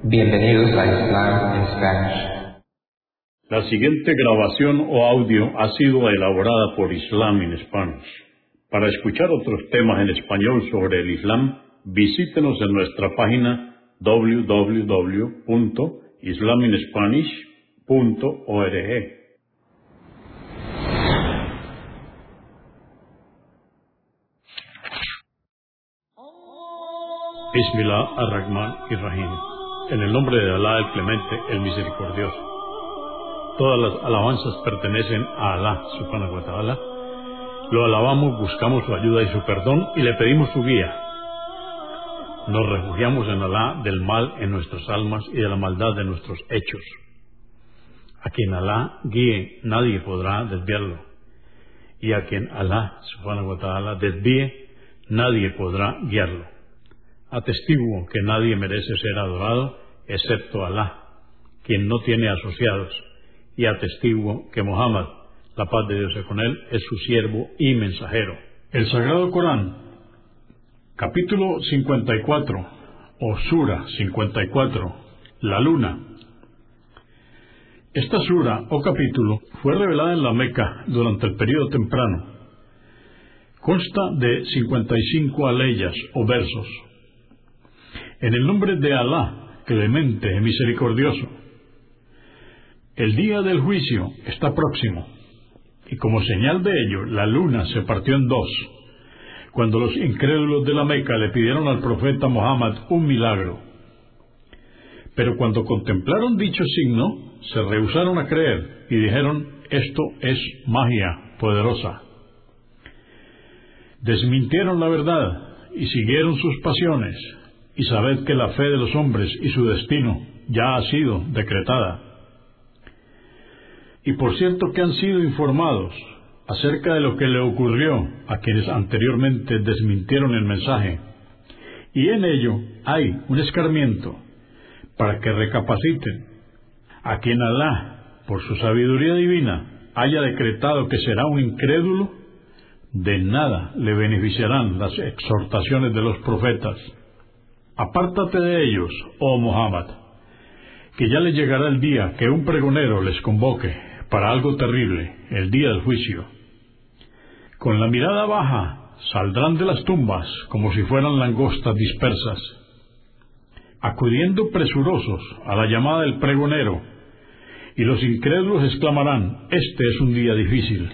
Bienvenidos a Islam en Spanish. La siguiente grabación o audio ha sido elaborada por Islam in Spanish. Para escuchar otros temas en español sobre el Islam, visítenos en nuestra página www.islaminspanish.org. Bismillah ar-Rahman ir-Rahim. En el nombre de Alá el Clemente, el Misericordioso. Todas las alabanzas pertenecen a Alá, subhanahu wa ta'ala. Lo alabamos, buscamos su ayuda y su perdón y le pedimos su guía. Nos refugiamos en Alá del mal en nuestras almas y de la maldad de nuestros hechos. A quien Alá guíe, nadie podrá desviarlo. Y a quien Alá, subhanahu wa ta'ala, desvíe, nadie podrá guiarlo. Atestiguo que nadie merece ser adorado excepto Alá, quien no tiene asociados, y atestiguo que Muhammad, la paz de Dios sea con él, es su siervo y mensajero. El Sagrado Corán, capítulo 54, o Sura 54, la luna. Esta sura o capítulo fue revelada en la Meca durante el período temprano. Consta de 55 aleyas o versos. En el nombre de Alá, clemente y misericordioso. El día del juicio está próximo, y como señal de ello, la luna se partió en dos, cuando los incrédulos de la Meca le pidieron al profeta Muhammad un milagro. Pero cuando contemplaron dicho signo, se rehusaron a creer y dijeron: esto es magia poderosa. Desmintieron la verdad y siguieron sus pasiones. Y sabed que la fe de los hombres y su destino ya ha sido decretada. Y por cierto que han sido informados acerca de lo que le ocurrió a quienes anteriormente desmintieron el mensaje. Y en ello hay un escarmiento para que recapaciten. A quien Alá, por su sabiduría divina, haya decretado que será un incrédulo, de nada le beneficiarán las exhortaciones de los profetas. Apártate de ellos, oh Muhammad, que ya les llegará el día que un pregonero les convoque para algo terrible, el día del juicio. Con la mirada baja saldrán de las tumbas como si fueran langostas dispersas, acudiendo presurosos a la llamada del pregonero, y los incrédulos exclamarán: este es un día difícil.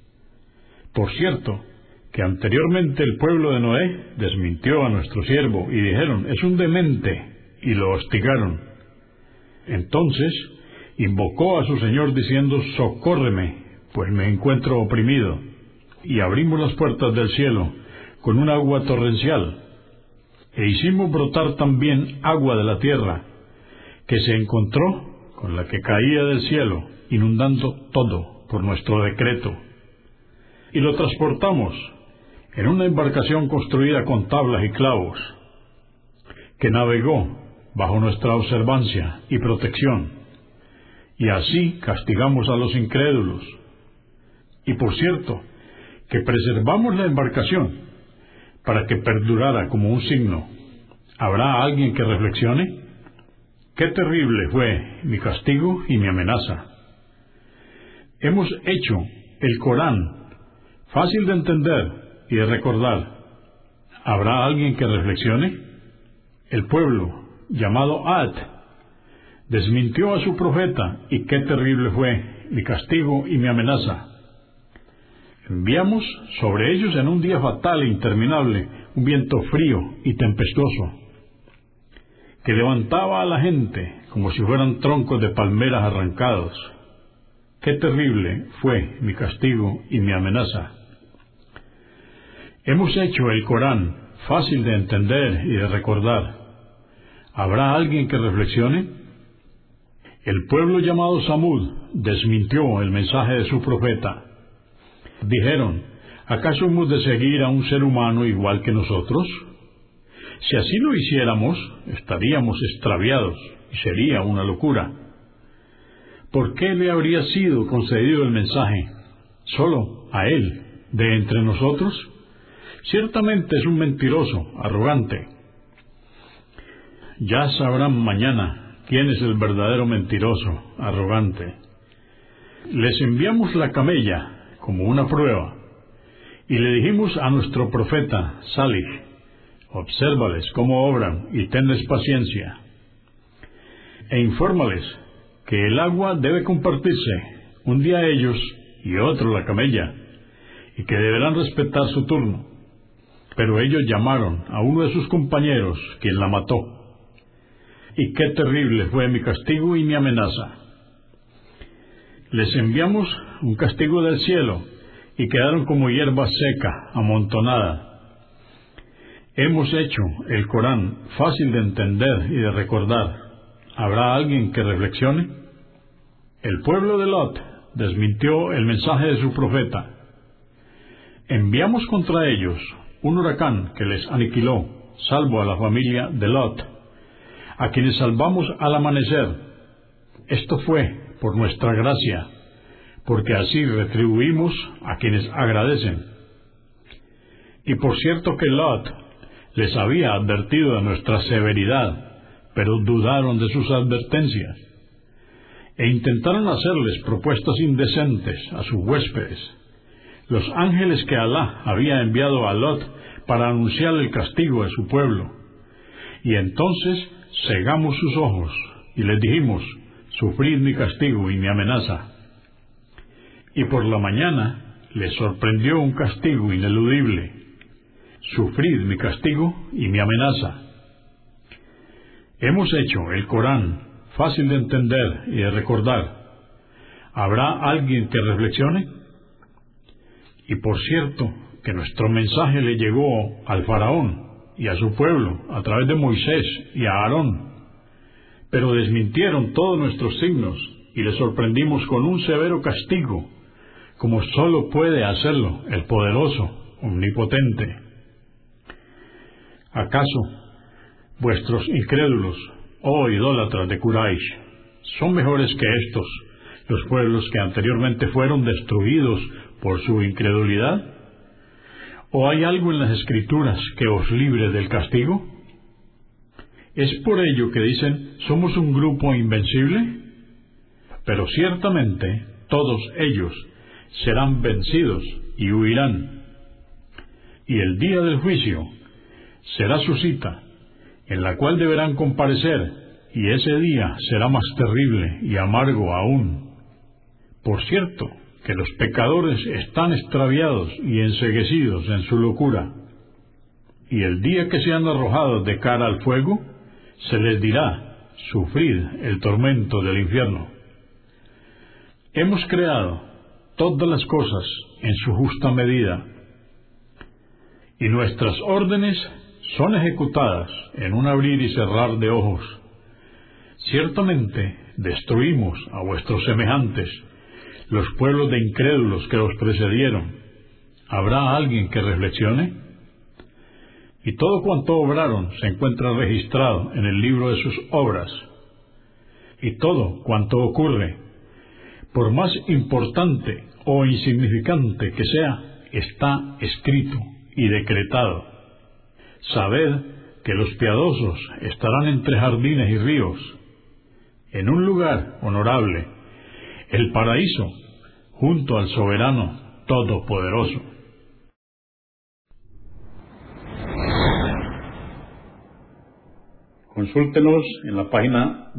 Por cierto, que anteriormente el pueblo de Noé desmintió a nuestro siervo y dijeron: es un demente, y lo hostigaron. Entonces invocó a su Señor diciendo: socórreme, pues me encuentro oprimido. Y abrimos las puertas del cielo con un agua torrencial, e hicimos brotar también agua de la tierra, que se encontró con la que caía del cielo, inundando todo por nuestro decreto. Y lo transportamos en una embarcación construida con tablas y clavos, que navegó bajo nuestra observancia y protección, y así castigamos a los incrédulos. Y por cierto, que preservamos la embarcación para que perdurara como un signo. ¿Habrá alguien que reflexione? ¡Qué terrible fue mi castigo y mi amenaza! Hemos hecho el Corán fácil de entender y de recordar. ¿Habrá alguien que reflexione? El pueblo, llamado Ad, desmintió a su profeta, y qué terrible fue mi castigo y mi amenaza. Enviamos sobre ellos en un día fatal e interminable un viento frío y tempestuoso, que levantaba a la gente como si fueran troncos de palmeras arrancados. Qué terrible fue mi castigo y mi amenaza. Hemos hecho el Corán fácil de entender y de recordar. ¿Habrá alguien que reflexione? El pueblo llamado Samud desmintió el mensaje de su profeta. Dijeron: ¿acaso hemos de seguir a un ser humano igual que nosotros? Si así lo hiciéramos, estaríamos extraviados y sería una locura. ¿Por qué le habría sido concedido el mensaje solo a él de entre nosotros? Ciertamente es un mentiroso, arrogante. ya sabrán mañana quién es el verdadero mentiroso, arrogante. Les enviamos la camella como una prueba, y le dijimos a nuestro profeta Salih: obsérvales cómo obran y tenles paciencia, e infórmales que el agua debe compartirse, un día ellos y otro la camella, y que deberán respetar su turno. Pero ellos llamaron a uno de sus compañeros, quien la mató. Y qué terrible fue mi castigo y mi amenaza. Les enviamos un castigo del cielo, y quedaron como hierba seca, amontonada. Hemos hecho el Corán fácil de entender y de recordar. ¿Habrá alguien que reflexione? El pueblo de Lot desmintió el mensaje de su profeta. Enviamos contra ellos un huracán que les aniquiló, salvo a la familia de Lot, a quienes salvamos al amanecer. Esto fue por nuestra gracia, porque así retribuimos a quienes agradecen. Y por cierto que Lot les había advertido de nuestra severidad, pero dudaron de sus advertencias, e intentaron hacerles propuestas indecentes a sus huéspedes, los ángeles que Alá había enviado a Lot para anunciar el castigo de su pueblo. Y entonces cegamos sus ojos y les dijimos: sufrid mi castigo y mi amenaza. Y por la mañana les sorprendió un castigo ineludible: sufrid mi castigo y mi amenaza. Hemos hecho el Corán fácil de entender y de recordar. ¿Habrá alguien que reflexione? Y por cierto que nuestro mensaje le llegó al faraón y a su pueblo a través de Moisés y a Aarón, pero desmintieron todos nuestros signos y les sorprendimos con un severo castigo, como sólo puede hacerlo el poderoso, omnipotente. ¿Acaso vuestros incrédulos, oh idólatras de Quraysh, son mejores que estos, los pueblos que anteriormente fueron destruidos por su incredulidad? ¿O hay algo en las Escrituras que os libre del castigo? ¿Es por ello que dicen: somos un grupo invencible? Pero ciertamente todos ellos serán vencidos y huirán. Y el día del juicio será su cita, en la cual deberán comparecer, y ese día será más terrible y amargo aún. Por cierto, que los pecadores están extraviados y enceguecidos en su locura. Y el día que sean arrojados de cara al fuego, se les dirá: sufrid el tormento del infierno. Hemos creado todas las cosas en su justa medida, y nuestras órdenes son ejecutadas en un abrir y cerrar de ojos. Ciertamente destruimos a vuestros semejantes, los pueblos de incrédulos que los precedieron. ¿Habrá alguien que reflexione? Y todo cuanto obraron se encuentra registrado en el libro de sus obras. Y todo cuanto ocurre, por más importante o insignificante que sea, está escrito y decretado. Sabed que los piadosos estarán entre jardines y ríos, en un lugar honorable, el paraíso, junto al soberano todopoderoso. Consúltenos en la página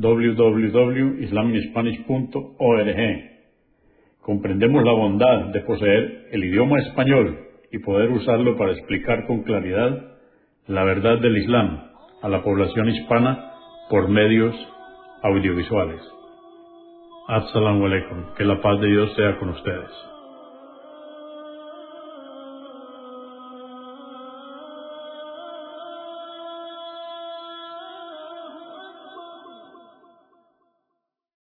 www.islaminspanish.org. Comprendemos la bondad de poseer el idioma español y poder usarlo para explicar con claridad la verdad del Islam a la población hispana por medios audiovisuales. Assalamu alaikum. Que la paz de Dios sea con ustedes.